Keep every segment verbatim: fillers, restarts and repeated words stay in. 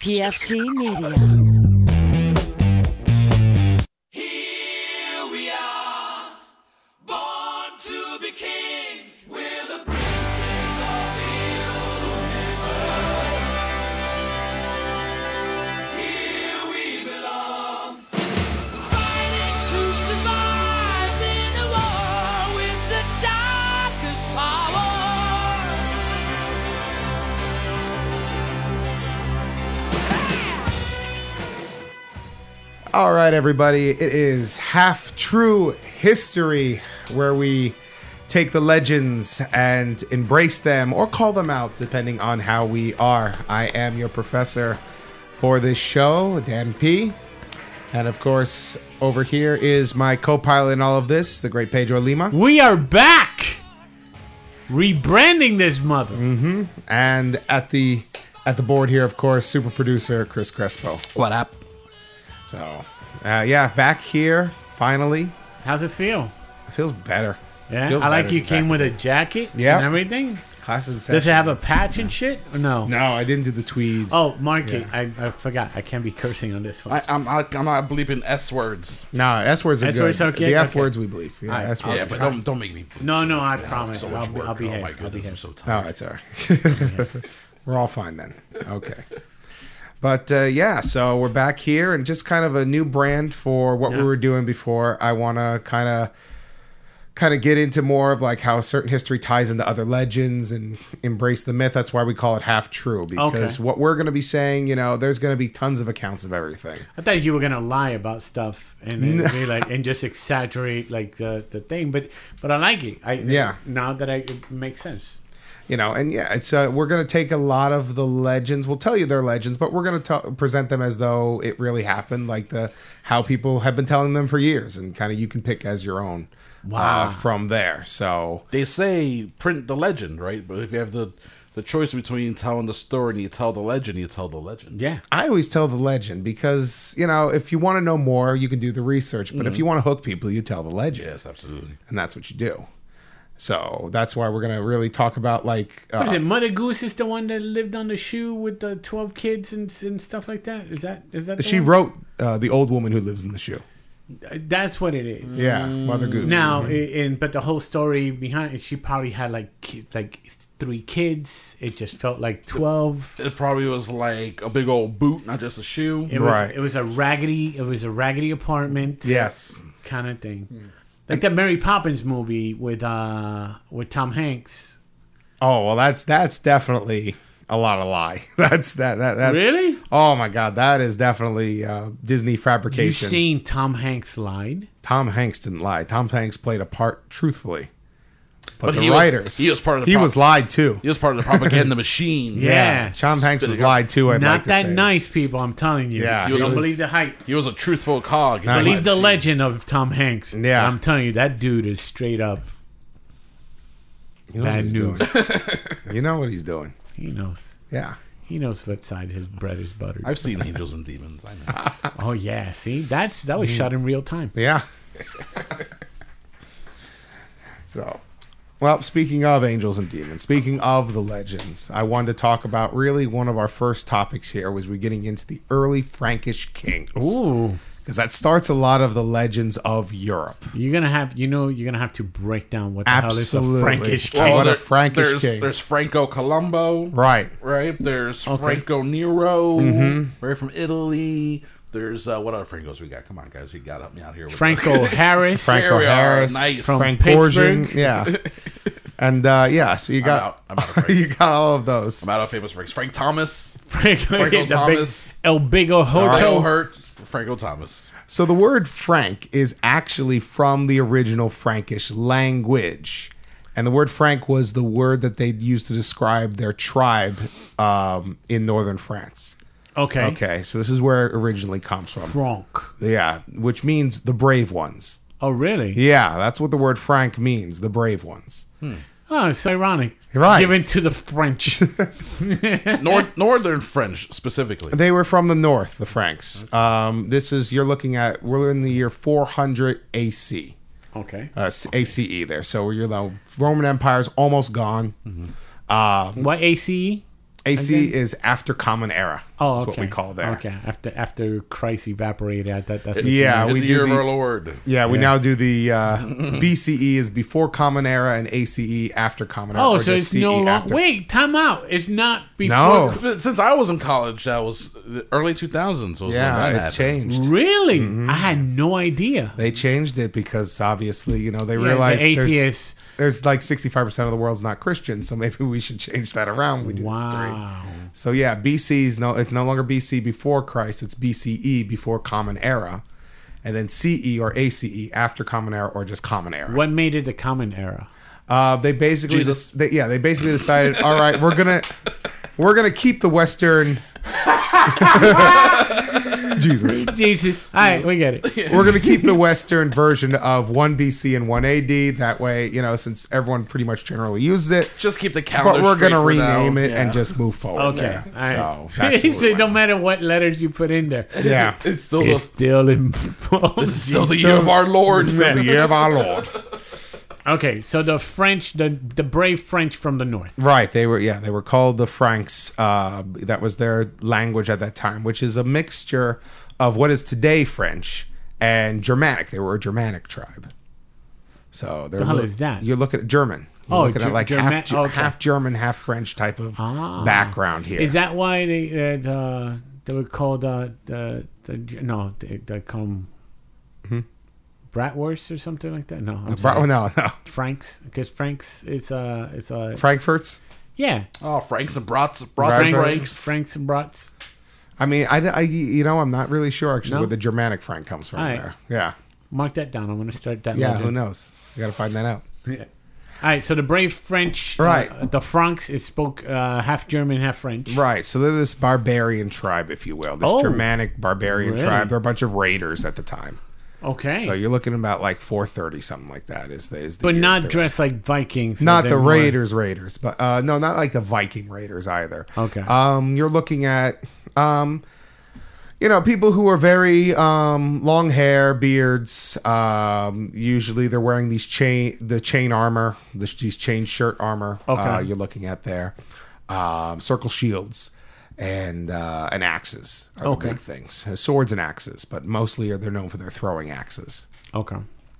P F T Media. Here we are, born to be kings. We're the princes of the universe. Here we belong, fighting to survive in a war with the darkest power. All right, everybody. It is Half True History, where we take the legends and embrace them or call them out, depending on how we are. I am your professor for this show, Dan P. And of course, over here is my co-pilot in all of this, the great Pedro Lima. We are back, rebranding this mother. Mm-hmm. And at the at the board here, of course, super producer Chris Crespo. What up? So, uh, yeah, back here finally. How's it feel? It feels better. Yeah, Feels I like better you than came back with a then. jacket Yep. and everything. Class in Does session. it have a patch and shit or no? No, I didn't do the tweed. Oh, Mark it. Yeah. I, I forgot. I can't be cursing on this one. I, I'm I, I'm not bleeping S words. No, S words are S good. words are okay? The F Okay. words we believe. Yeah, Alright. S words. Yeah, are but good. don't don't make me. bleep no, so no, much I now. promise. So I'll, much be, I'll work. behave. Oh my I'll goodness, behave. I'm so No, tired. it's all right. We're all fine then. Okay. But uh, yeah, so we're back here and just kind of a new brand for what Yeah. we were doing before. I want to kind of kind of get into more of like how certain history ties into other legends and embrace the myth. That's why we call it Half True, because Okay. what we're going to be saying, you know, there's going to be tons of accounts of everything. I thought you were gonna lie about stuff and then be like and just exaggerate like the, the thing, but but I like it. I Yeah. Now that I it makes sense. You know, and yeah, it's uh, we're going to take a lot of the legends. We'll tell you they're legends, but we're going to present them as though it really happened, like the how people have been telling them for years, and kind of you can pick as your own Wow. uh, from there. So They say print the legend, right? But if you have the the choice between telling the story and you tell the legend, you tell the legend. Yeah. I always tell the legend because, you know, if you want to know more, you can do the research. But if you want to hook people, you tell the legend. Yes, absolutely. And that's what you do. So that's why we're going to really talk about like... Uh, What is it? Mother Goose is the one that lived on the shoe with the twelve kids and, and stuff like that. Is that is that? The she one? wrote uh, The Old Woman Who Lives in the Shoe. That's what it is. Yeah, Mother Goose. Now, i- in but the whole story behind it, she probably had like ki- like three kids. It just felt like twelve. It probably was like a big old boot, not just a shoe. It was Right. it was a raggedy it was a raggedy apartment. Yes. kind of thing. Like that Mary Poppins movie with uh with Tom Hanks. Oh well, that's that's definitely a lot of lie. That's that that that's Really? Oh my god, that is definitely uh, Disney You fabrication. seen Tom Hanks lied? Tom Hanks didn't lie. Tom Hanks played a part truthfully, but, But the he was- writers he was part of the he prop- was lied too. He was part of the propaganda machine. Yeah. Tom Hanks was Spitting up- lied too. I'd Not like to that say. nice, people. I'm telling you. Yeah, you he don't was- believe the hype. He was a truthful cog. Nah, Believe the Machine. legend of Tom Hanks. Yeah. I'm telling you, that dude is straight up He knows what bad he's news. doing. You know what he's doing. He knows. Yeah. He knows what side his bread is buttered. I've seen Angels and Demons. I know. Oh yeah, see, that's that was shot in real time. Yeah. So, well, speaking of angels and demons, speaking of the legends, I wanted to talk about really one of our first topics here was we're getting into the early Frankish kings. Ooh, Because that starts a lot of the legends of Europe. you're gonna have, you know, you're gonna have to break down what the Absolutely. hell is a Frankish Well, king. what a there- Frankish there's, king. There's Franco Colombo. Right. Right. There's Okay. Franco Nero. Mm-hmm. Right from Italy. There's uh, what other Francos we got? Come on, guys, you got to help me out here. With Franco Harris. Franco we are. Harris, Nice. From Frank Pittsburgh. Borgian. Yeah. And uh, yeah, so you I'm got out. I'm out of Frank. you got all of those. I'm out of famous Franks. Frank Thomas. Franco, Franco the big Thomas. El Bigo Franco Hoto. Hurt. Franco Thomas. So the word Frank is actually from the original Frankish language. And the word Frank was the word that they used to describe their tribe um, in northern France. Okay. Okay, so this is where it originally comes from. Frank. Yeah, which means the brave ones. Oh really? Yeah, that's what the word Frank means, the brave ones. Oh, it's ironic. Right. Given to the French. Nor- Northern French specifically. They were from the north, the Franks. Um, this is, you're looking at, we're in the year four hundred A C. okay. Uh, A C E there. So you're the Roman Empire's almost gone. Uh, What A C E? A C Again? is after Common Era. Oh, That's okay. what we call there. Okay, after after Christ evaporated, that, that's what Yeah, In we the do year of the- our Lord. Yeah, we Yeah. now do the uh, B C E is before Common Era and A C E after Common Era. Oh, or so just it's C E no longer. after. Wait, time out. It's not before. No. Since I was in college, that was the early two thousands. Was when Yeah, that it happened. changed. Really? Mm-hmm. I had no idea. They changed it because obviously, you know, they Yeah, realized the there's, atheists. there's like sixty-five percent of the world's not Christian, so maybe we should change that around when we do this three. Wow. So yeah, B C is no, it's no longer B C before Christ. It's B C E before Common Era, and then C E or A C E after Common Era or just Common Era. What made it the common era? Uh, they basically, Jesus. des- they, yeah, they basically decided, all right, we're gonna, we're gonna keep the Western. Jesus. Jesus. All right, we get it. We're going to keep the Western version of one B C and one A D. That way, you know, since everyone pretty much generally uses it. Just keep the calendar. But we're going to straight for rename now. it Yeah. and just move forward. Okay. there. All right. So that's He what we said no went matter what letters you put in there, with. Yeah. It's still it's the, still in. this is still the year of our Lord. Still the year of our Lord. Okay, so the French, the the brave French from the north. Right. They were, yeah, they were called the Franks. Uh, that was their language at that time, which is a mixture of what is today French and Germanic. They were a Germanic tribe. So they're The hell look- is that? You're looking at German. You're Oh, looking Ger- at like German- half, Ge- okay. half German, half French type of Ah. background here. Is that why they uh, uh, they were called uh, the the no they, they call them bratwurst or something like that? No, I'm Bra- sorry. no, no. Franks, because Franks is uh is uh Frankfurts? yeah Oh, Franks and Brats, Brats Franks. and Franks Franks. Franks and brats. I mean, I, I- you know, I'm not really sure actually No? where the Germanic Frank comes from All right. there. Yeah. Mark that down. I'm gonna start that. Yeah, legend. who knows? You got to find that out. Yeah. All right, so the brave French, Right. Uh, the Franks, it spoke uh, half German, half French. Right. So they're this barbarian tribe, if you will. This Oh. Germanic barbarian Really? tribe. They're a bunch of raiders at the time. Okay, So you're looking about like four thirty, something like that. Is the, is the but year not they're- dressed like Vikings. so Not they're the more- Raiders, Raiders, but uh, no, not like the Viking Raiders either. Okay. Um, you're looking at, um, you know, people who are very um, long hair, beards. Um, usually, they're wearing these chain, the chain armor, this, these chain shirt armor. Okay. Uh, you're looking at there, um, circle shields, and uh, and axes are Okay. the big things. Uh, Swords and axes, but mostly they're known for their throwing axes. Okay.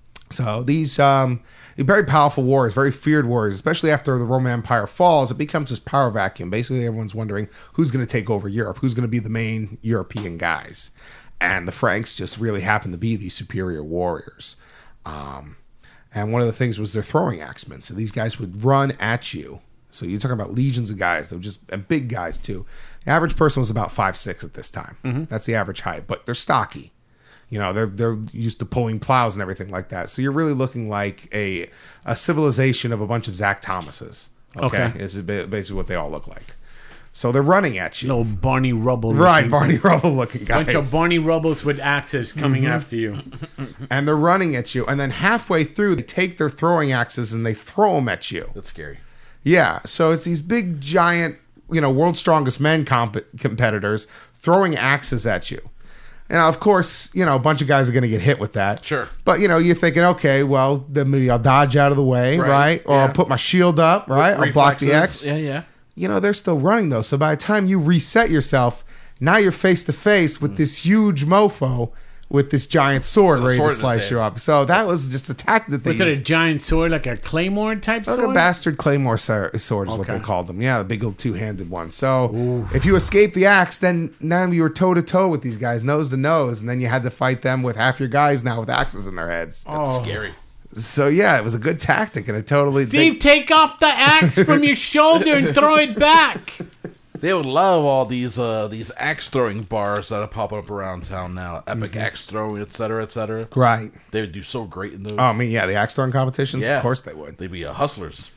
So these um, very powerful warriors, very feared warriors, especially after the Roman Empire falls, it becomes this power vacuum. Basically, everyone's wondering who's going to take over Europe, who's going to be the main European guys. And the Franks just really happen to be these superior warriors. Um, and one of the things was their throwing axemen. So these guys would run at you. So you're talking about legions of guys. They were just and big guys, too. The average person was about five six at this time. That's the average height, but they're stocky. You know, they're they're used to pulling plows and everything like that. So you're really looking like a a civilization of a bunch of Zach Thomases. Okay, Okay. This is ba- basically what they all look like. So they're running at you, Little Barney Rubble. right? looking- Barney Rubble looking guys, Bunch of Barney Rubbles with axes coming Mm-hmm. after you. and they're running at you. And then halfway through, they take their throwing axes and they throw them at you. That's scary. Yeah, so it's these big, giant, you know, world's strongest men comp- competitors throwing axes at you. And of course, you know, a bunch of guys are going to get hit with that. Sure. But, you know, you're thinking, okay, well, then maybe I'll dodge out of the way, right? Right, Or yeah. I'll put my shield up, right? I'll block the X. Reflexes. Yeah, yeah. You know, they're still running, though. So by the time you reset yourself, now you're face to face with this huge mofo with this giant sword With a ready sword to in his slice hand. you up. So that was just a tactic that they Was it a used. giant sword, like a claymore type Like sword? a bastard claymore sword is what Okay. they called them. Yeah, the big old two-handed one. So if you escape the axe, then now you were toe-to-toe with these guys, nose to nose, and then you had to fight them with half your guys now with axes in their heads. Oh. Scary. So yeah, it was a good tactic, and it totally... Steve, they- take off the axe from your shoulder and throw it back. They would love all these uh, these axe throwing bars that are popping up around town now. Epic Mm-hmm. axe throwing, et cetera, et cetera. right. They would do so great in those. Oh, I mean, yeah, the axe throwing competitions, Yeah. of course they would. They'd be uh, hustlers.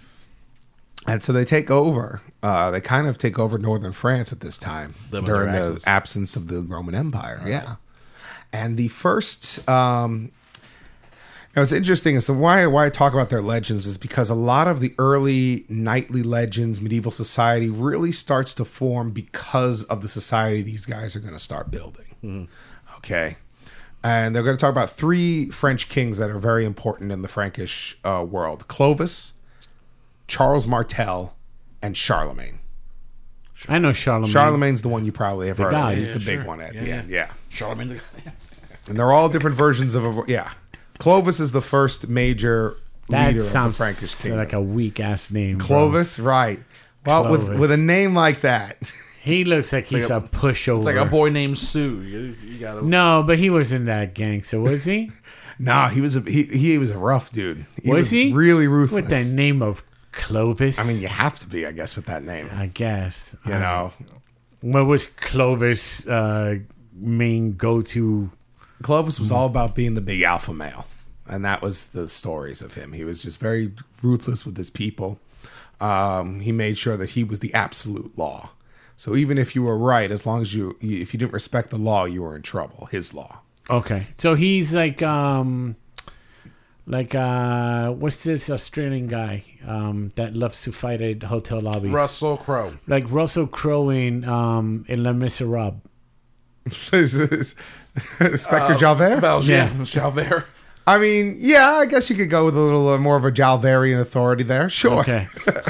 And so they take over. Uh, they kind of take over northern France at this time Them and during their the axes. absence of the Roman Empire. Yeah. And the first... Um, Now, what's interesting is so why why I talk about their legends is because a lot of the early knightly legends, medieval society, really starts to form because of the society these guys are going to start building. Okay, and they're going to talk about three French kings that are very important in the Frankish uh, world: Clovis, Charles Martel, and Charlemagne. I know Charlemagne. Charlemagne's the one you probably have The heard guy. of. He's Yeah, the big sure. one at Yeah, the yeah. end. Yeah. Charlemagne. the- And they're all different versions of a. Yeah. Clovis is the first major That leader of the sounds Frankish kingdom. like a weak ass name. bro. Clovis, right. Well, with, Clovis. with a name like that. He looks like he's like a, pushover. It's like a boy named Sue. You, you gotta. No, but he wasn't that gangster, was he? No, he was a he, he was a rough dude. He Was he? really ruthless? With the name of Clovis. I mean, you have to be, I guess, with that name. I guess. You Uh, know, What was Clovis' uh, main go-to? Clovis was all about being the big alpha male, and that was the stories of him. He was just very ruthless with his people. Um, he made sure that he was the absolute law. So even if you were right, as long as you if you didn't respect the law, you were in trouble. His law. Okay, so he's like, um, like uh, what's this Australian guy um, that loves to fight at hotel lobbies? Russell Crowe. Like Russell Crowe in um, in Les Miserables. Spectre Javert. Bells, Yeah. yeah. Javert. I mean, yeah, I guess you could go with a little uh, more of a Jalvarian authority there. Sure. Okay,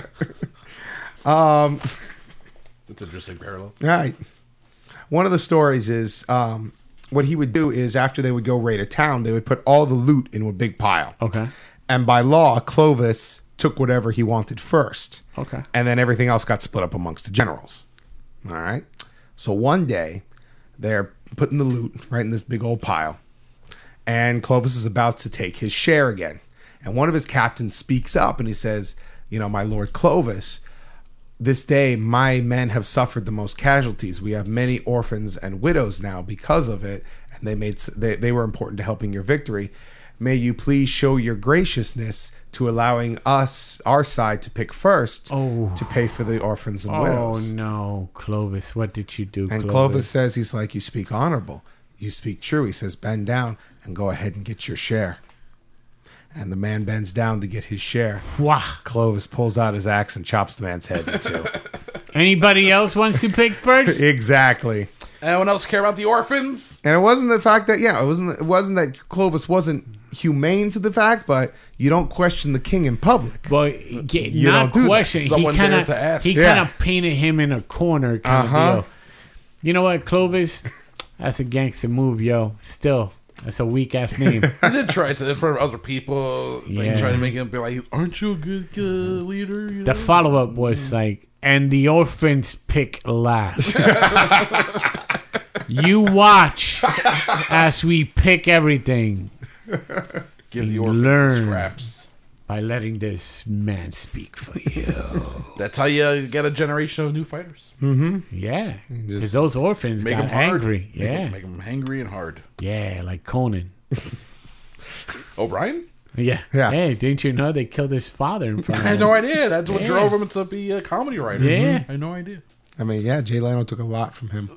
That's an interesting parallel. Right. One of the stories is um, what he would do is after they would go raid a town, they would put all the loot in a big pile. okay, And by law, Clovis took whatever he wanted first. okay. And then everything else got split up amongst the generals. All right. So one day, they're putting the loot right in this big old pile. And Clovis is about to take his share again. And one of his captains speaks up and he says, you know, my lord Clovis, this day my men have suffered the most casualties. We have many orphans and widows now because of it. And they made they, they were important to helping your victory. May you please show your graciousness to allowing us, our side, to pick first Oh. to pay for the orphans and Oh widows. no, Clovis! What did you do, And Clovis? Clovis says, he's like, you speak honorable. You speak true. He says, bend down and go ahead and get your share. And the man bends down to get his share. Wah. Clovis pulls out his axe and chops the man's head in two. Anybody else wants to pick first? Exactly. Anyone else care about the orphans? And it wasn't the fact that, yeah, it wasn't it wasn't that Clovis wasn't humane to the fact, but you don't question the king in public. Well, get, You not don't do that. question. He Someone kind dared of to ask. he Yeah. kind of painted him in a corner kind Uh-huh. of deal. You know what, Clovis? That's a gangster move, yo. Still, that's a weak ass name. He did try to in front of other people. Like, Yeah. try to make him be like, "Aren't you a good uh, leader?" You The know? follow up was like, and the orphans pick last. You watch as we pick everything Give the orphans learn. the scraps. by letting this man speak for you. That's how you get a generation of new fighters. Yeah, because Just those orphans Make got them hard. angry. Make Yeah, 'em- make them hangry and hard. yeah, like Conan. O'Brien? Yeah. Yes. Hey, didn't you know they killed his father in front I of had him? no idea. That's what Yeah. drove him to be a comedy writer. Yeah. I had no idea. I mean, yeah, Jay Leno took a lot from him.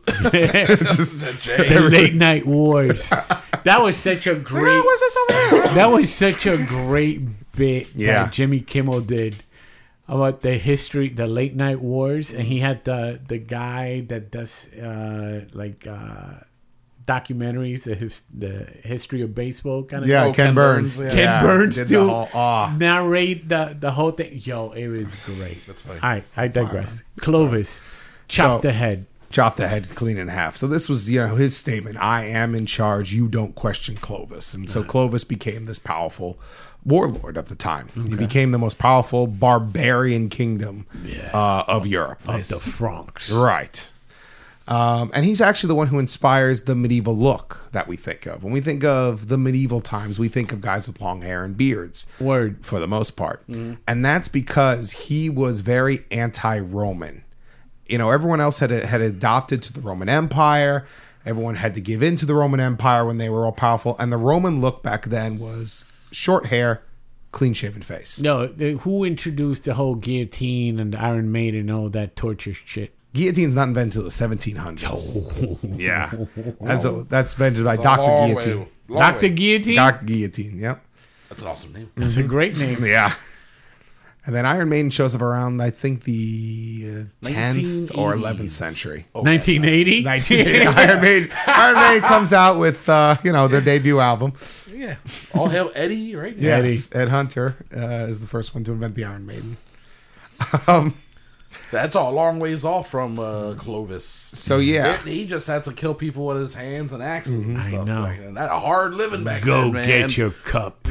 The late night wars. That was such a great. What's this over there? That was such a great bit Yeah. that Jimmy Kimmel did about the history, the late night wars, and he had the the guy that does uh, like uh, documentaries, the, his, the history of baseball kind of. Yeah, Oh, Ken, Ken Burns. Burns, Ken Yeah, Burns did too. the whole, aw. narrate the the whole thing. Yo, it was great. That's funny. All right, I digress. Clovis, chop So- the head. Chop the head clean in half. So this was, you know, his statement. I am in charge. You don't question Clovis. And so Clovis became this powerful warlord of the time. He became the most powerful barbarian kingdom uh, of Europe. Of the Franks. Right. Um, and he's actually the one who inspires the medieval look that we think of. When we think of the medieval times, we think of guys with long hair and beards. Word. For the most part. And that's because he was very anti-Roman. You know, everyone else had had adopted to the Roman Empire. Everyone had to give in to the Roman Empire when they were all powerful. And the Roman look back then was short hair, clean-shaven face. No, the, who introduced the whole guillotine and the Iron Maiden and all that torture shit? Guillotine's not invented until the seventeen hundreds. Yeah. That's, a, that's invented by It's a Doctor long Guillotine. way- long Doctor way. Guillotine? Doctor Guillotine, yep. That's an awesome name. That's a great name. Yeah. And then Iron Maiden shows up around, I think, the uh, tenth or eleventh century. nineteen eighty? nineteen eighty. Iron Maiden, Iron Maiden comes out with, uh, you know, their debut album. Yeah. All hail Eddie, right? Yes, Ed Hunter uh, is the first one to invent the Iron Maiden. Um, That's a long ways off from uh, Clovis. So yeah, He he just had to kill people with his hands and axes and I stuff. know. Back then. That a hard living back Go then, man. get your cup.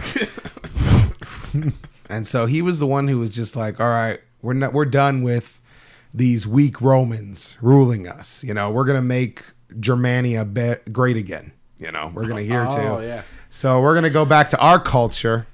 and so he was the one who was just like, all right, we're not, we're done with these weak Romans ruling us. You know, we're gonna make Germania be- great again. You know, we're gonna hear Oh, too. yeah. So we're gonna go back to our culture.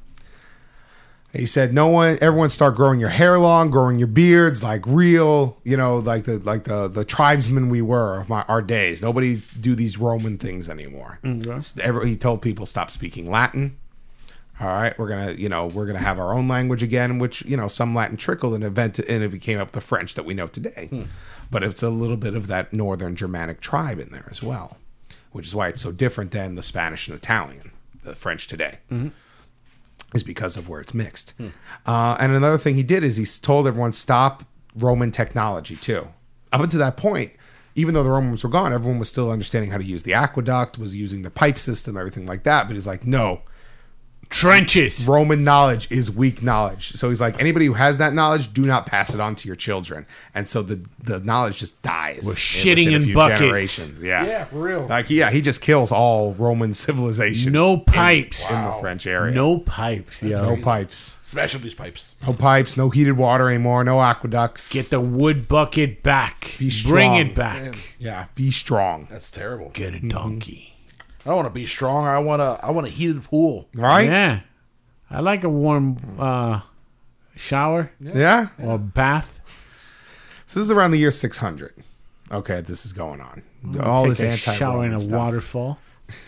He said, "No one, everyone, start growing your hair long, growing your beards, like real, you know, like the like the the tribesmen we were of my our days. Nobody do these Roman things anymore." Okay. Every, he told people stop speaking Latin. All right, we're gonna, you know, we're gonna have our own language again, which you know some Latin trickled and event and it became up the French that we know today. Hmm. But it's a little bit of that Northern Germanic tribe in there as well, which is why it's so different than the Spanish and Italian, the French today. Mm-hmm. Is because of where it's mixed. Hmm. Uh, and another thing he did is he told everyone stop Roman technology too. Up until that point, even though the Romans were gone, everyone was still understanding how to use the aqueduct, was using the pipe system, everything like that. But he's like, no, Trenches. Roman knowledge is weak knowledge. So he's like, anybody who has that knowledge, do not pass it on to your children. And so the, the knowledge just dies. We're in- shitting within a in few buckets. generations. Yeah. Yeah, for real. Like, yeah, he just kills all Roman civilization No pipes. in the French area. No pipes, yo. No pipes. Smashing these pipes. No pipes, no heated water anymore, no aqueducts. Get the wood bucket back. Be Bring strong. it back. Yeah, be strong. That's terrible. Get a donkey. I want to be strong. I want to. I want a heated pool. Right? Yeah. I like a warm uh, shower Yeah. or bath. So this is around the year six hundred. Okay, this is going on. All Take this a anti shower in a stuff. waterfall.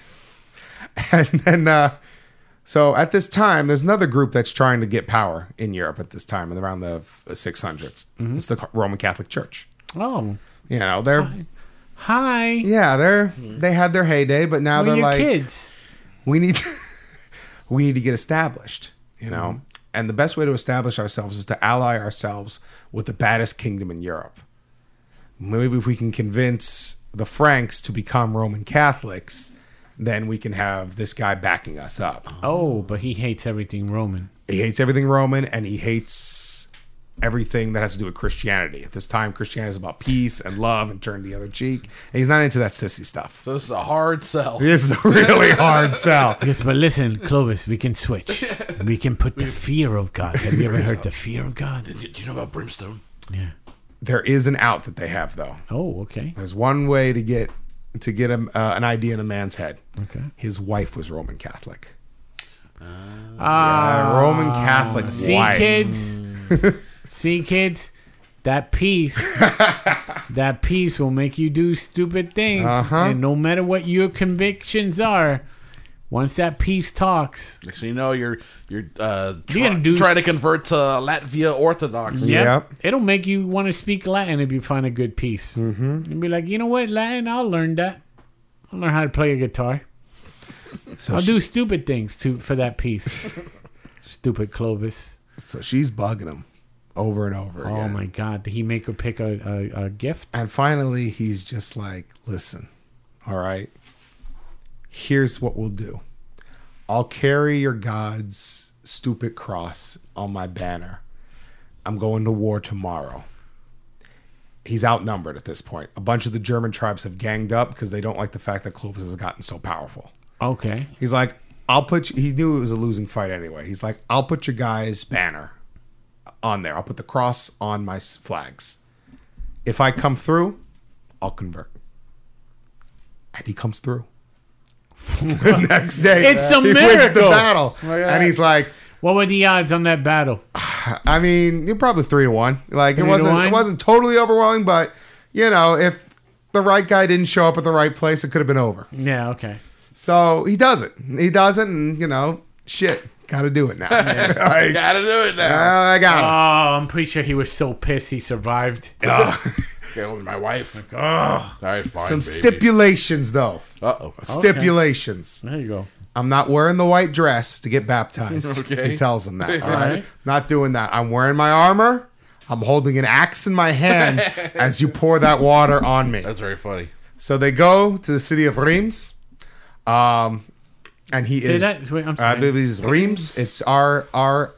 And then, uh, so at this time, there's another group that's trying to get power in Europe at this time, around the six hundreds. Mm-hmm. It's the Roman Catholic Church. Oh, You know, they're, hi. yeah, they're, they had their heyday, but now We're they're your like, kids. we need to, we need to get established, you know? Mm-hmm. And the best way to establish ourselves is to ally ourselves with the baddest kingdom in Europe. Maybe if we can convince the Franks to become Roman Catholics, then we can have this guy backing us up. Oh, but he hates everything Roman. He hates everything Roman, and he hates everything that has to do with Christianity. At this time, Christianity is about peace and love and turn the other cheek. And he's not into that sissy stuff. So this is a hard sell. This is a really hard sell. Yes, but listen, Clovis, we can switch. We can put the fear of God. Have you ever heard the fear of God? Do you know about brimstone? Yeah. There is an out that they have, though. Oh, okay. There's one way to get to get a, uh, an idea in a man's head. Okay. His wife was Roman Catholic. Ah, A Roman Catholic see, wife. kids. See, kids. That peace, that peace will make you do stupid things, Uh-huh. and no matter what your convictions are, once that peace talks, Next thing you know, you're you're uh, You're gonna try- do- trying to convert to Latvia Orthodox. Yeah. Yep. it'll make you want to speak Latin if you find a good piece. Mm-hmm. And be like, you know what, Latin, I'll learn that. I'll learn how to play a guitar. So, I'll she- do stupid things to for that piece. Stupid Clovis. so she's bugging him over and over Oh again. my God! Did he make her pick a, a, a gift? And finally, he's just like, listen, all right, here's what we'll do. I'll carry your God's stupid cross on my banner. I'm going to war tomorrow. He's outnumbered at this point. A bunch of the German tribes have ganged up because they don't like the fact that Clovis has gotten so powerful. Okay. He's like, I'll put you, he knew it was a losing fight anyway. He's like, I'll put your guy's banner on there. I'll put the cross on my s- flags. If I come through, I'll convert. And he comes through. The next day, It's a he wins the miracle. battle. And he's like, What were the odds on that battle? I mean, you're probably three to one. Like Three it to wasn't, one? it wasn't totally overwhelming, but you know, if the right guy didn't show up at the right place, it could have been over. Yeah. Okay. So he does it. He does it, and you know, shit, got to do it now. Like, Gotta do it uh, now. I got Oh, I'm pretty sure he was so pissed he survived. him. Uh, Okay, with my wife. Oh, All right, fine. some baby. stipulations, though. Uh oh. Stipulations. there you go. I'm not wearing the white dress to get baptized. Okay. He tells him that. All All right. right. Not doing that. I'm wearing my armor. I'm holding an axe in my hand as you pour that water on me. That's very funny. So they go to the city of Reims. Um, and he Say is. that. Wait, I'm I sorry. believe it's Reims. It's R R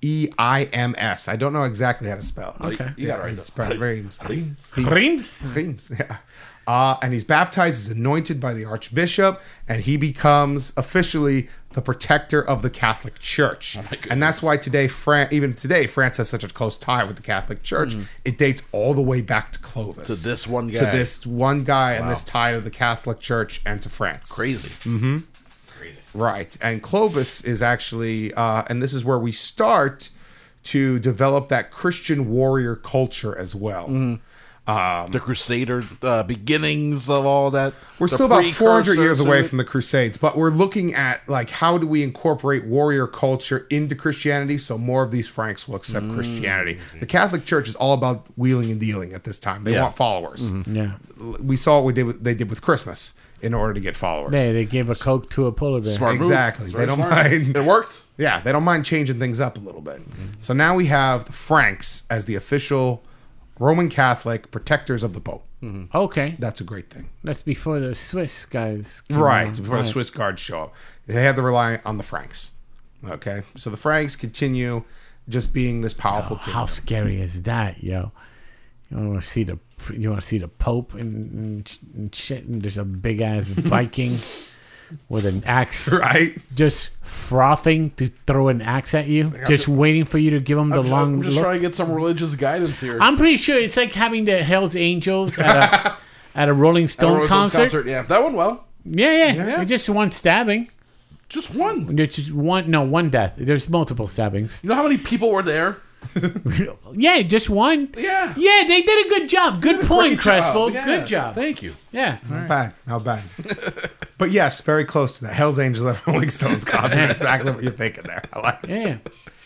E I M S. I don't know exactly how to spell it. Okay. You got it right. It's probably Reims. Reims? Reims, yeah. Uh, and he's baptized, he's anointed by the archbishop, and he becomes officially the protector of the Catholic Church. Oh And that's why today, Fran- even today, France has such a close tie with the Catholic Church. Mm. It dates all the way back to Clovis. To this one guy. To this one guy Wow. and this tie to the Catholic Church and to France. Crazy. Mm-hmm. Crazy. Right. And Clovis is actually, uh, and this is where we start to develop that Christian warrior culture as well. Mm. Um, the Crusader uh, beginnings of all that. We're the still about four hundred years precursors away to it. from the Crusades, but we're looking at like how do we incorporate warrior culture into Christianity so more of these Franks will accept Mm. Christianity. The Catholic Church is all about wheeling and dealing at this time. They Yeah. want followers. Yeah. We saw what we did with, they did with Christmas in order to get followers. They, they gave a Coke to a polar bear. Smart move. Exactly. Very They don't smart. mind. It worked. Yeah, they don't mind changing things up a little bit. So now we have the Franks as the official Roman Catholic protectors of the Pope. Okay. That's a great thing. That's before the Swiss guys came Right, along. before the Right. Swiss guards show up. They have to rely on the Franks. Okay, so the Franks continue just being this powerful Oh, kingdom. how scary is that, yo? You want to see the you want to see the Pope and, and, and shit, and there's a big ass Viking with an axe, Right? just frothing to throw an axe at you, just waiting for you to give him the I'm, long I'm just look. trying to get some religious guidance here. I'm pretty sure it's like having the Hell's Angels at a at a Rolling Stone At a Rolling Stones concert. Yeah, that went well. Yeah, yeah, Yeah. It's just one stabbing. Just one. There's just one, no, one death. There's multiple stabbings. You know how many people were there? Yeah, just one. Yeah. Yeah, they did a good job. Good point, Great job. Crespo. Yeah. Good job. Thank you. Yeah. Not bad, not bad. But yes, very close to that. Hell's Angels at Rolling Stones concert. Exactly what you're thinking there. I like it. Yeah.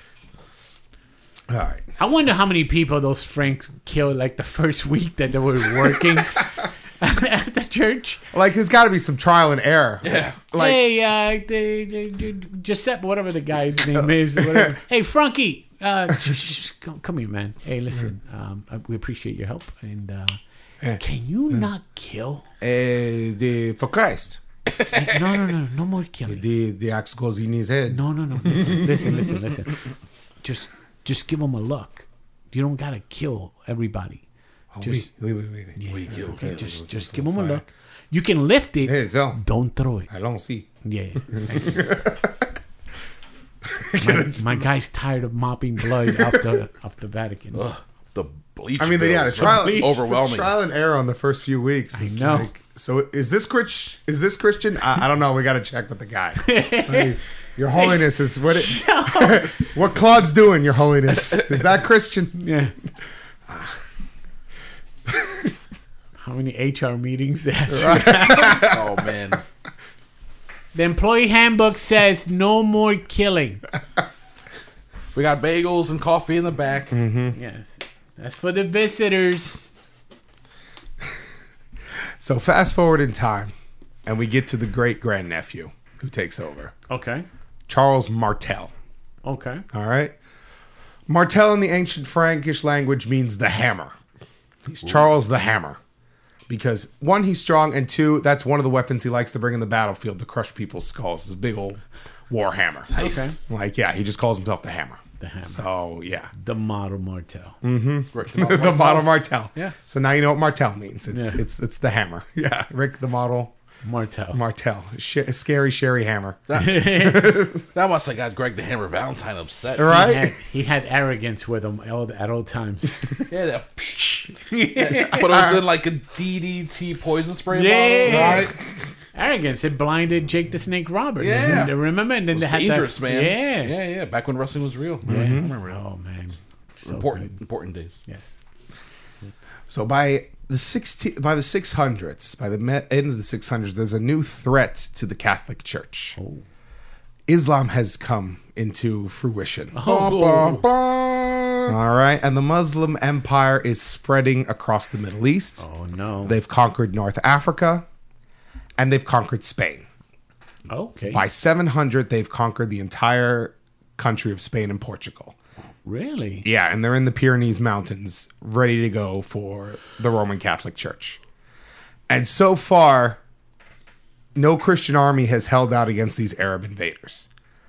All right. I wonder how many people those Franks killed like the first week that they were working at the church. Like, there's got to be some trial and error. Yeah. Like, hey, uh, they, they, they, Giuseppe, whatever the guy's name is. Whatever. Hey, Frankie. Uh, sh- sh- sh- come, come here, man. Hey, listen. Um, uh, we appreciate your help. And uh, can you not kill? uh, the, for Christ, No, no, no. No more killing. the, the axe goes in his head. No, no, no. Listen, listen, listen, listen. Just, just give them a look. You don't gotta kill everybody. Oh, Just, wait, wait, wait, wait. We killed okay, him. just, just give them a look. You can lift it. Hey, so, Don't throw it. I don't see. Yeah. my, my guy's tired of mopping blood off the off the Vatican. Ugh, the bleach. I mean, yeah, the bills. trial, overwhelming. the trial and error on the first few weeks. Is I know. Like, so is this Chris? Is this Christian? I, I don't know. We got to check with the guy. Like, Your Holiness is what? It, what Claude's doing? Your Holiness, is that Christian? Yeah. How many H R meetings? That's Oh man. The employee handbook says no more killing. We got bagels and coffee in the back. Yes. That's for the visitors. So fast forward in time, and we get to the great grandnephew who takes over, Okay. Charles Martel. Okay. All right. Martel in the ancient Frankish language means the hammer. He's Charles the Hammer. Because one, he's strong, and two, that's one of the weapons he likes to bring in the battlefield to crush people's skulls. This big old war hammer. Okay. Like, yeah, he just calls himself the Hammer. The Hammer. So, yeah. The model Martel. Rick, the model Martel. Yeah. So now you know what Martel means. It's Yeah. it's it's the hammer. Yeah. Rick the model Martel. Martel. Sh- scary sherry hammer. That must have got Greg the Hammer Valentine upset. All He right. had, he had arrogance with him all, at all times. Yeah, that. But it was in like a D D T poison spray Yeah. bottle, right? Arrogance. It blinded Jake the Snake Roberts. Yeah. And remember? And then It they was had dangerous, that, man. Yeah. yeah, yeah. Back when wrestling was real. Yeah. I remember it. Oh, man. So important, good. important days. Yes. So by the sixteen, by the six hundreds, by the me- end of the six hundreds, there's a new threat to the Catholic Church. Oh. Islam has come into fruition. Oh. All right, and the Muslim Empire is spreading across the Middle East. Oh, no. They've conquered North Africa, and they've conquered Spain. Okay. By seven hundred, they've conquered the entire country of Spain and Portugal. Really? Yeah, and they're in the Pyrenees Mountains, ready to go for the Roman Catholic Church. And so far, no Christian army has held out against these Arab invaders.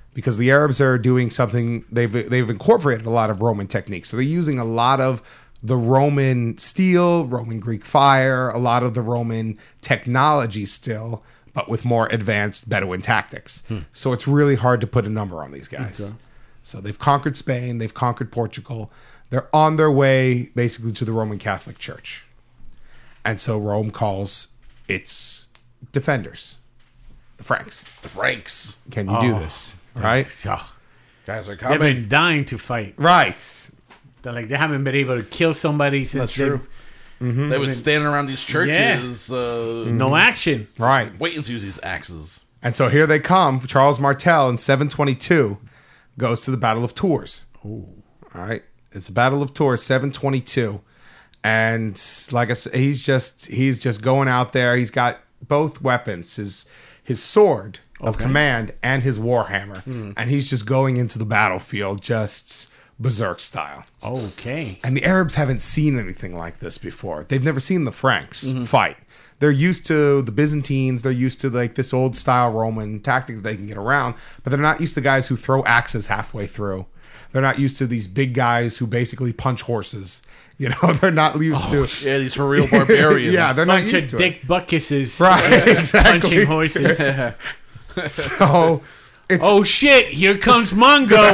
because the Arabs are doing something. They've they've incorporated a lot of Roman techniques. So they're using a lot of the Roman steel, Roman Greek fire, a lot of the Roman technology still, but with more advanced Bedouin tactics. Hmm. So it's really hard to put a number on these guys. Okay. So they've conquered Spain, they've conquered Portugal. They're on their way basically to the Roman Catholic Church. And so Rome calls its defenders, the Franks. The Franks. Can you Oh. do this? Right? Oh, Guys are they've coming. been dying to fight. Right. They're like they haven't been able to kill somebody since That's true. Mm-hmm. They would stand around these churches, uh, they- no action. Right. waiting to use these axes. And so here they come. Charles Martel in seven twenty-two goes to the Battle of Tours. Ooh. All right. It's a Battle of Tours, seven twenty-two. And like I said, he's just he's just going out there. He's got both weapons, his his sword of Okay. command and his warhammer. And he's just going into the battlefield just berserk style. Okay. And the Arabs haven't seen anything like this before. They've never seen the Franks fight. They're used to the Byzantines. They're used to like this old style Roman tactic that they can get around, but they're not used to guys who throw axes halfway through. They're not used to these big guys who basically punch horses. You know, they're not used to. Yeah, these for real barbarians. Yeah, they're not Bunch used of to dick buckuses Right, exactly. punching horses. it. So it's Oh shit! Here comes Mongo.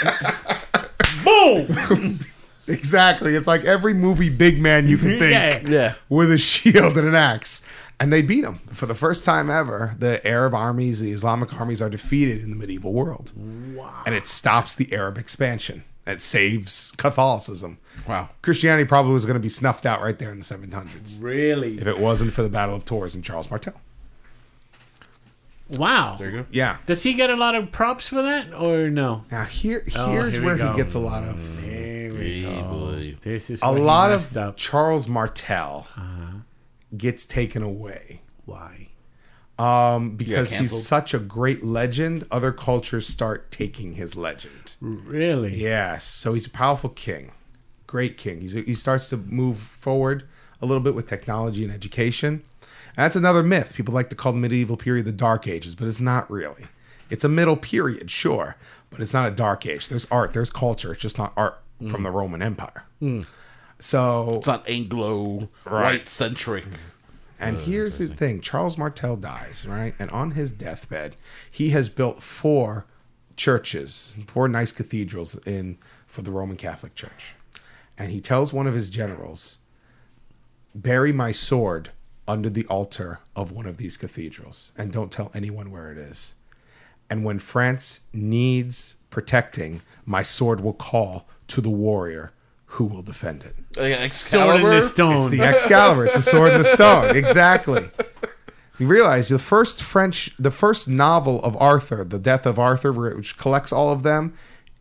Boom! exactly. It's like every movie big man you can think. Yeah. Yeah. With a shield and an axe. And they beat them. For the first time ever, the Arab armies, the Islamic armies are defeated in the medieval world. Wow. And it stops the Arab expansion. It saves Catholicism. Wow. Christianity probably was going to be snuffed out right there in the seven hundreds Really? if it wasn't for the Battle of Tours and Charles Martel. Wow. There you go. Yeah. Does he get a lot of props for that, or no? Now here, Oh, here's here we where go. he gets a lot of There we Hey, go. boy. This is a where he lot messed of up. Charles Martel gets taken away. Why? Um, because he's canceled? such a great legend, other cultures start taking his legend. Really? Yes. So he's a powerful king. Great king. He's, he starts to move forward a little bit with technology and education. And that's another myth. People like to call the medieval period the Dark Ages, but it's not really. It's a middle period, sure, but it's not a dark age. There's art, there's culture. It's just not art from the Roman Empire. So, It's not Anglo Right. white centric. and here's the thing. Charles Martel dies, right? And on his deathbed, he has built four churches, four nice cathedrals in for the Roman Catholic Church. And he tells one of his generals, bury my sword under the altar of one of these cathedrals and don't tell anyone where it is. And when France needs protecting, my sword will call to the warrior who will defend it. Like Sword in the Excalibur? stone. It's the Excalibur. It's a sword in the stone. Exactly. You realize the first French, the first novel of Arthur, The Death of Arthur, which collects all of them,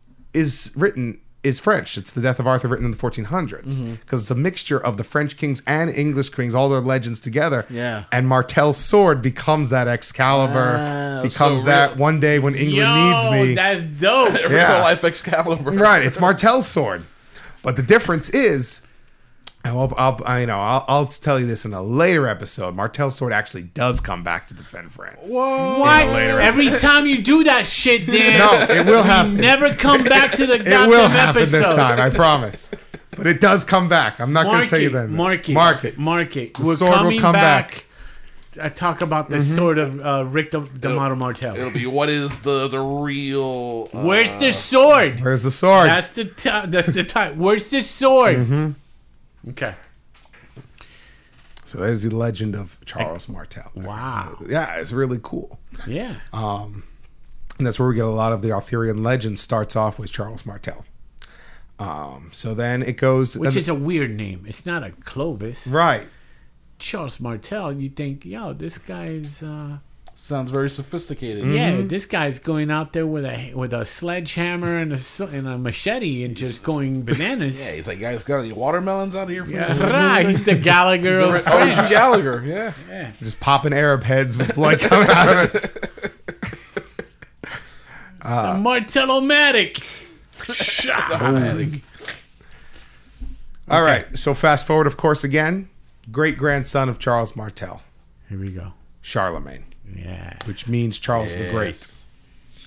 is written is French. It's The Death of Arthur, written in the fourteen hundreds, because it's a mixture of the French kings and English kings, all their legends together. Yeah. And Martel's sword becomes that Excalibur, Wow, becomes so that real. one day when England Yo, needs me. that's dope. Real Yeah. life Excalibur. Right, it's Martel's sword. But the difference is, and I'll, I'll, I, you know, I'll, I'll tell you this in a later episode. Martel's sword actually does come back to defend France. What? In a later Every time you do that shit, Dan, No, it will happen. never come back to the It goddamn will happen episode. this time, I promise. But it does come back. I'm not going to Mark tell you it, then. mark it, Mark it. mark it. The We're sword will coming come back. back. I talk about the sword of uh, Rick the, the Model Martel. It'll be what is the the real. Uh, Where's the sword? Where's the sword? That's the t- that's the type. Where's the sword? Mm-hmm. Okay. So there's the legend of Charles Martel. Wow. Yeah, it's really cool. Yeah. Um, and that's where we get a lot of the Arthurian legend. Starts off with Charles Martel. Um, so then it goes, Which and- is a weird name. It's not a Clovis. right. Charles Martel. You think, yo, this guy's. Uh, Sounds very sophisticated. Yeah, this guy's going out there with a with a sledgehammer and a s- and a machete and just going bananas. Yeah, he's like, guys, got any watermelons out here? Yeah, right. He's the Gallagher of Oh, French. G. Gallagher, yeah. Yeah. Just popping Arab heads with blood coming out of it. The Martellomatic. Automatic. All right. So fast forward, of course, again, great grandson of Charles Martel, Here we go. Charlemagne, Yeah. which means Charles the Great. Yes.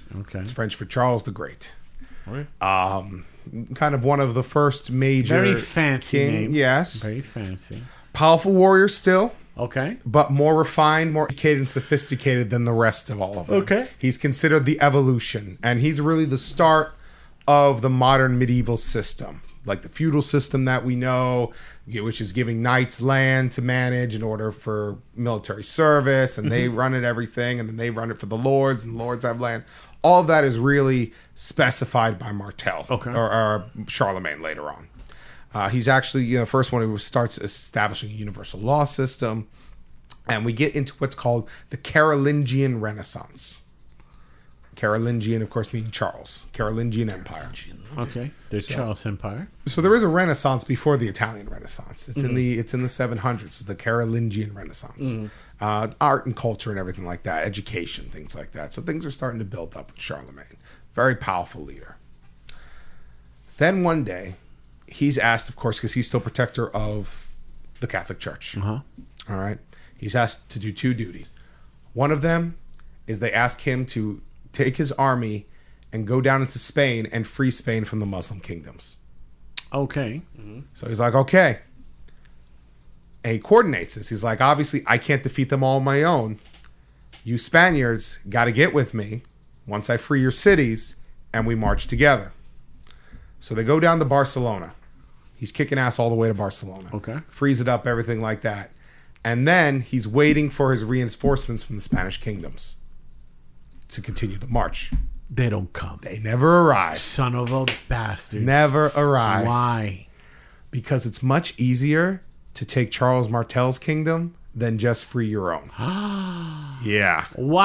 Okay. It's French for Charles the Great. Right. Um, kind of one of the first major Very fancy king. name. Yes, Very fancy. powerful warrior still, Okay. but more refined, more educated, and sophisticated than the rest of all of them. Okay. He's considered the evolution, and he's really the start of the modern medieval system, like the feudal system that we know, which is giving knights land to manage in order for military service, and they run it everything, and then they run it for the lords, and lords have land. All of that is really specified by Martel Okay. or, or Charlemagne later on. Uh, he's actually you know, the first one who starts establishing a universal law system, and we get into what's called the Carolingian Renaissance. Carolingian, of course, meaning Charles. Carolingian Empire. Okay. The Charles Empire. So there is a Renaissance before the Italian Renaissance. It's in the it's in the seven hundreds. It's the Carolingian Renaissance. Uh, art and culture and everything like that, education, things like that. So things are starting to build up with Charlemagne. Very powerful leader. Then one day, he's asked, of course, because he's still protector of the Catholic Church. Uh huh. All right. He's asked to do two duties. One of them is they ask him to take his army and go down into Spain and free Spain from the Muslim kingdoms. Okay. So he's like, okay. And he coordinates this. He's like, obviously, I can't defeat them all on my own. You Spaniards got to get with me once I free your cities, and we march together. So they go down to Barcelona. He's kicking ass all the way to Barcelona. Okay. Frees it up, everything like that. And then he's waiting for his reinforcements from the Spanish kingdoms to continue the march. They don't come. They never arrive. Son of a bastard. Never arrive. Why? Because it's much easier to take Charles Martel's kingdom than just free your own. Yeah.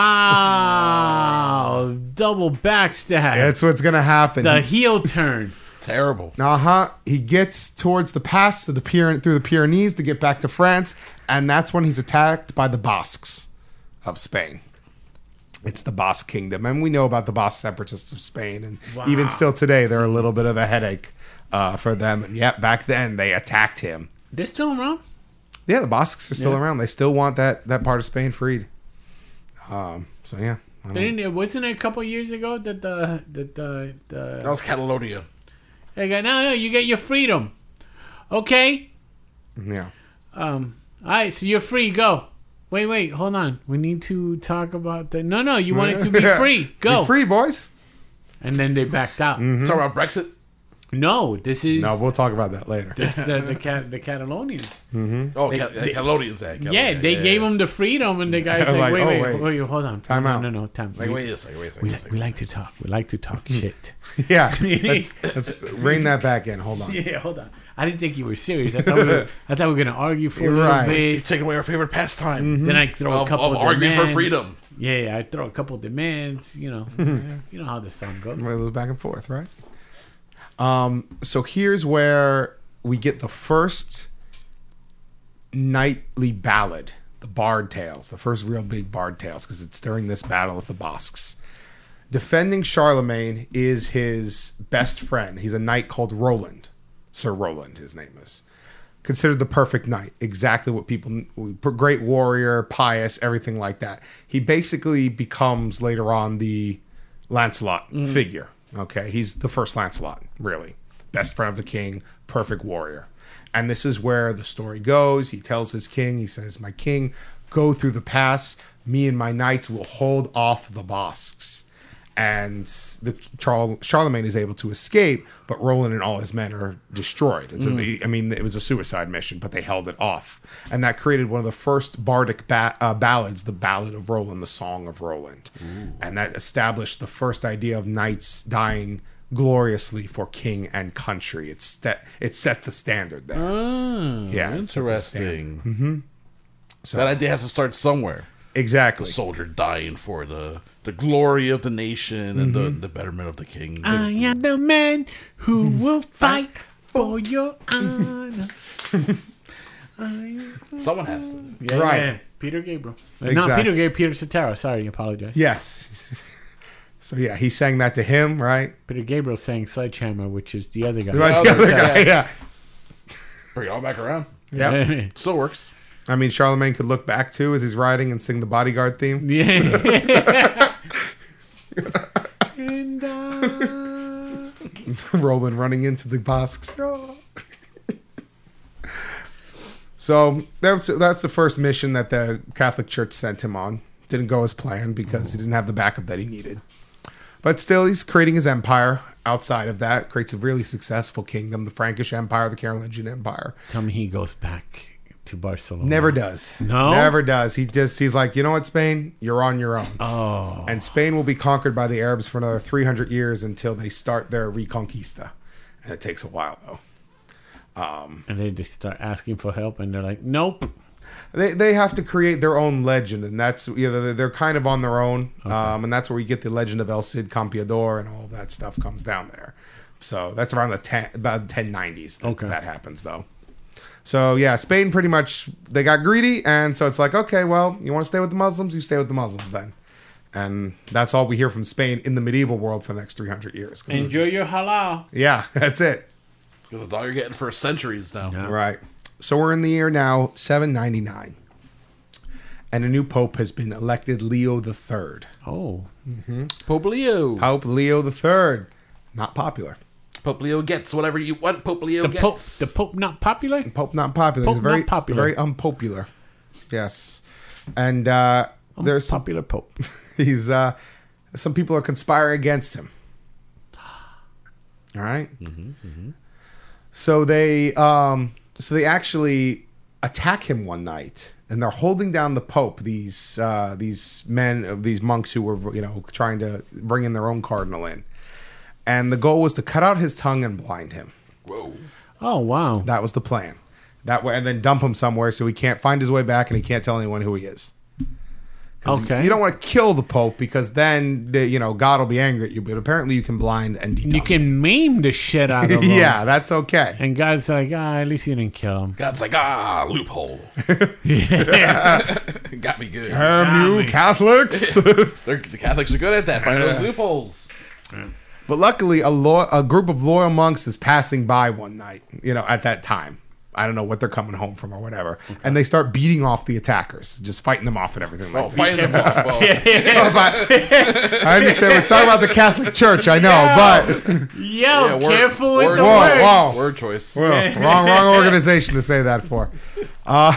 Wow. Double backstab. That's what's going to happen. The heel turn. Terrible. Uh-huh. He gets towards the pass to the Pyren- through the Pyrenees to get back to France, and that's when he's attacked by the Basques of Spain. It's the Basque kingdom, and we know about the Basque separatists of Spain, and Wow. even still today, they're a little bit of a headache uh, for them. And yet, back then, they attacked him. They're still around? Yeah, the Basques are still Yeah. around. They still want that, that part of Spain freed. Um, so, yeah. I don't know. Didn't it, wasn't it a couple years ago that the that the, That the was Catalonia. they got no no you get your freedom, okay? Yeah. Um, all right, so you're free. Go. Wait, wait, hold on. We need to talk about the. No, no, you wanted to be free. Go. Be free, boys. And then they backed out. Mm-hmm. Talk about Brexit. No, this is No, we'll talk about that later. this, the the, Cat, the Catalonians. Oh, They- Cat- they- Catalonians. eh, Yeah, Catalonia, they gave them the freedom, and the guy said, Like, wait, oh, wait, wait. wait, hold on. Time no, out. No, no, time. Like, we, wait a second. Wait a second. we, wait a like, second. we like to talk. We like to talk shit. Yeah. Let's, let's rein that back in. Hold on. Yeah, hold on. I didn't think you were serious. I thought we were, I thought we were gonna argue for You're a little right. You're bit. taking away our favorite pastime Then I throw a of, couple of of arguing for demands. freedom. Yeah, yeah, I throw a couple of demands. You know, you know how the song goes. It goes back and forth, right? Um, so here's where we get the first knightly ballad, the Bard Tales, the first real big Bard Tales, because it's during this battle of the Basques. Defending Charlemagne is his best friend. He's a knight called Roland. Sir Roland, his name is. Considered the perfect knight. Exactly what people... Great warrior, pious, everything like that. He basically becomes, later on, the Lancelot figure. Okay? He's the first Lancelot, really. Best friend of the king, perfect warrior. And this is where the story goes. He tells his king, he says, my king, go through the pass. Me and my knights will hold off the Basques. And the Charl- Charlemagne is able to escape, but Roland and all his men are destroyed. It's a, I mean, it was a suicide mission, but they held it off. And that created one of the first bardic ba- uh, ballads, the Ballad of Roland, the Song of Roland. Ooh. And that established the first idea of knights dying gloriously for king and country. It, st- it set the standard there. Oh, Yeah, it set the standard. interesting. Mm-hmm. So that idea has to start somewhere. Exactly. A soldier dying for the the glory of the nation and the, the betterment of the king. I am the man who will fight for your honor. Someone has to. Yeah, Right. yeah. Peter Gabriel. Uh, Exactly. No, Peter Gabriel. Peter Cetera. Sorry, I apologize. Yes. So yeah, he sang that to him, right? Peter Gabriel sang Sledgehammer, which is the other guy. The other other guy. guy, yeah. Bring it all back around. Yeah. Still works. I mean, Charlemagne could look back too as he's riding and sing the bodyguard theme. Yeah. Roland running into the Basques. Oh. So that's that's the first mission that the Catholic Church sent him on. Didn't go as planned because he didn't have the backup that he needed. But still, he's creating his empire. Outside of that, creates a really successful kingdom, the Frankish Empire, the Carolingian Empire. Tell me he goes back to Barcelona. Never does. No? Never does. He just he's like, you know what, Spain? You're on your own. Oh. And Spain will be conquered by the Arabs for another three hundred years until they start their reconquista. And it takes a while, though. And they just start asking for help, and they're like, nope. They they have to create their own legend, and that's you know they're, they're kind of on their own, okay. um, and that's where you get the legend of El Cid Campeador and all of that stuff comes down there. So that's around the ten, about ten nineties that, okay. that happens though. So yeah, Spain pretty much they got greedy, and so it's like, okay, well, you want to stay with the Muslims, you stay with the Muslims then, and that's all we hear from Spain in the medieval world for the next three hundred years. Enjoy just, your halal. Yeah, that's it. Because that's all you're getting for centuries now. Yeah. Right. So we're in the year now seven ninety-nine. And a new pope has been elected, Leo the Third. Oh. Pope Leo. Pope Leo the Third. Not popular. Pope Leo gets whatever you want. Pope Leo The gets. Pope, the Pope not popular? Pope not popular. Pope He's very, not popular. very unpopular. Yes. And uh, there's some, Popular Pope. he's uh, some people are conspiring against him. All right? So they um, so they actually attack him one night, and they're holding down the Pope. These uh, these men, these monks who were you know trying to bring in their own cardinal in, and the goal was to cut out his tongue and blind him. Whoa. Oh, wow. That was the plan. That way, and then dump him somewhere so he can't find his way back and he can't tell anyone who he is. 'Cause Okay. You don't want to kill the Pope because then the, you know God will be angry at you. But apparently, you can blind and You detonate. can maim the shit out of him. Yeah, that's okay. And God's like, ah, at least you didn't kill him. God's like, ah, loophole. Yeah. Got me good. Damn you, me. Catholics! They're, the Catholics are good at that. Find those loopholes. But luckily, a lo- a group of loyal monks is passing by one night. You know, at that time, I don't know what they're coming home from or whatever, and they start beating off the attackers, just fighting them off and everything. Oh, Like fighting them off. Well, I understand we're talking about the Catholic Church, I know, but Yo, yeah, word- careful with word- the Whoa, words. whoa. word choice. well, wrong, wrong organization to say that for. Uh,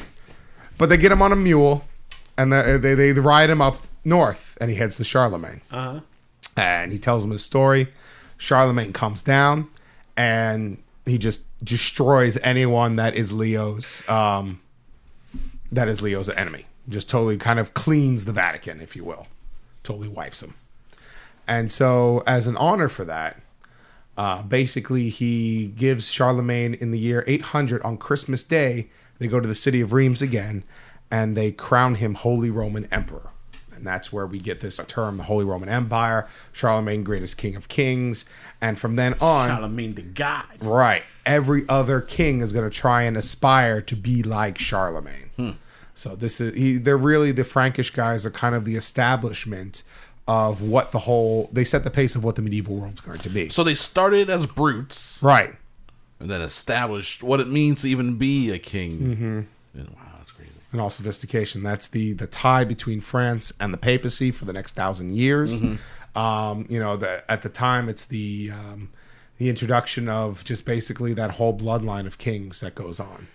but they get him on a mule, and they, they they ride him up north, and he heads to Charlemagne. Uh-huh. And he tells him his story. Charlemagne comes down, and he just destroys anyone that is Leo's um, that is Leo's enemy. Just totally kind of cleans the Vatican, if you will. Totally wipes him. And so, as an honor for that, uh, basically he gives Charlemagne in the year eight hundred on Christmas Day. They go to the city of Reims again, and they crown him Holy Roman Emperor. And that's where we get this term, the Holy Roman Empire, Charlemagne, greatest king of kings. And from then on, Charlemagne the God. right, every other king is going to try and aspire to be like Charlemagne. Hmm. So this is, he, they're really, the Frankish guys are kind of the establishment of what the whole, they set the pace of what the medieval world's going to be. So they started as brutes Right. and then established what it means to even be a king. Mm-hmm. And, wow, that's crazy. And all sophistication. That's the the tie between France and the papacy for the next thousand years. Mm-hmm. Um, you know, the, at the time, it's the um, the introduction of just basically that whole bloodline of kings that goes on.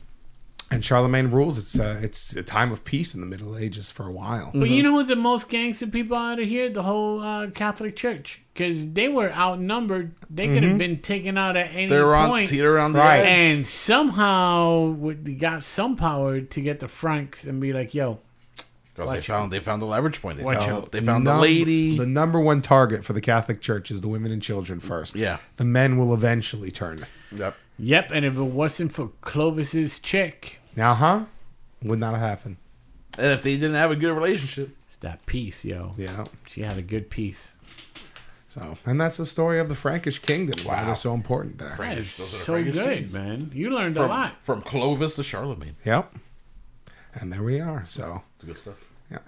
And Charlemagne rules. It's uh, it's a time of peace in the Middle Ages for a while. But you know who's the most gangster people out of here? The whole uh, Catholic Church. Because they were outnumbered. They could have been taken out at any They were on point. teeter around the Right. edge. And somehow they got some power to get the Franks and be like, yo, Because they found they found the leverage point. They Watch found, out. they found Num- the lady. The number one target for the Catholic Church is the women and children first. Yeah. The men will eventually turn. Yep. yep. And if it wasn't for Clovis's chick, Now, huh? Would not have happened. And if they didn't have a good relationship, it's that peace, yo. Yeah. She had a good peace. So, and that's the story of the Frankish kingdom. Why Wow. they're so important there. Frank- That is Those are the so Frankish good, kings. man. You learned a from, lot. from Clovis to Charlemagne. Yep. And there we are. So, It's good stuff. yeah.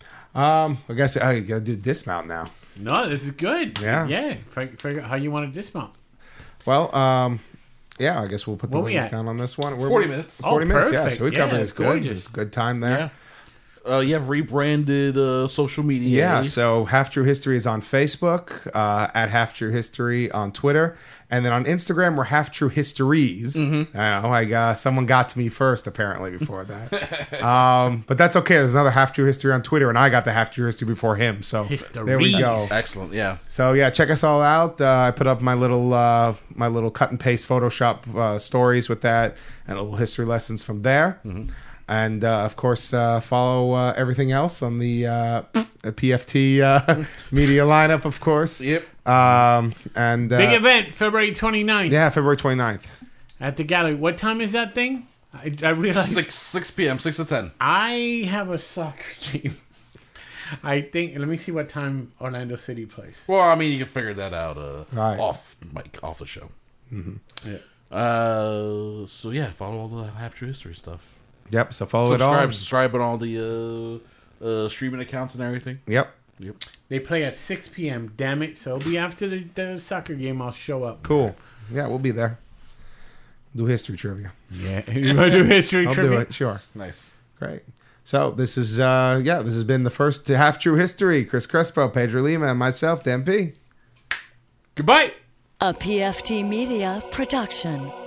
Um, I guess I gotta do dismount now. No, this is good. Yeah. Yeah. Figure, figure out how you want to dismount. Well, um, yeah, I guess we'll put the Where we wings at? down on this one. We're, forty minutes. forty Oh, minutes, yeah. perfect. So we Yeah, covered it's this good. gorgeous. It's a good time there. Yeah. Uh, you have rebranded uh, social media. Yeah, so Half True History is on Facebook, uh, at Half True History on Twitter, and then on Instagram we're Half True Histories. Mm-hmm. I know, I got someone got to me first apparently before that, um, but that's okay. There's another Half True History on Twitter, and I got the Half True History before him. So there we go. Histories. Excellent. Yeah. So yeah, check us all out. Uh, I put up my little uh, my little cut and paste Photoshop uh, stories with that, and a little history lessons from there. Mm-hmm. And uh, of course, uh, follow uh, everything else on the uh, P F T uh, media lineup, of course. Yep. Um, and uh, Big event, February twenty-ninth. Yeah, February twenty-ninth. At the gallery. What time is that thing? I, I realize Six six p.m. six to ten. I have a soccer game. I think. Let me see what time Orlando City plays. Well, I mean, you can figure that out uh, Right. off mic, off the show. Yeah. Uh, so yeah, follow all the Half True History stuff. Yep. So follow it all. Subscribe, subscribe on all the uh, uh, streaming accounts and everything. Yep. Yep. They play at six p.m. Damn it! So it'll be after the, the soccer game. I'll show up. Cool. Yeah, we'll be there. Do history trivia. Yeah. You want to do history I'll trivia? do it. Sure. Nice. Great. So this is uh yeah, this has been the first Half True History. Chris Crespo, Pedro Lima, and myself, Dan P. Goodbye. A P F T Media production.